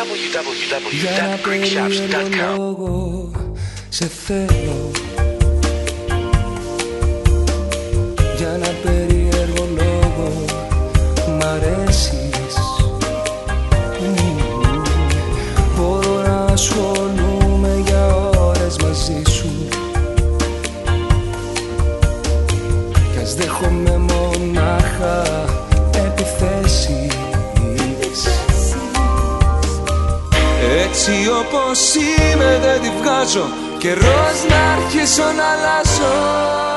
www.greekshops.com. Σε θέλω για ένα περίεργο λόγο. Μ' αρέσεις. Μπορώ να ασχολούμαι για ώρες μαζί σου κι ας δέχομαι μονάχα επιθέσεις. Έτσι όπως είμαι δεν τη βγάζω, καιρός να αρχίσω να αλλάζω.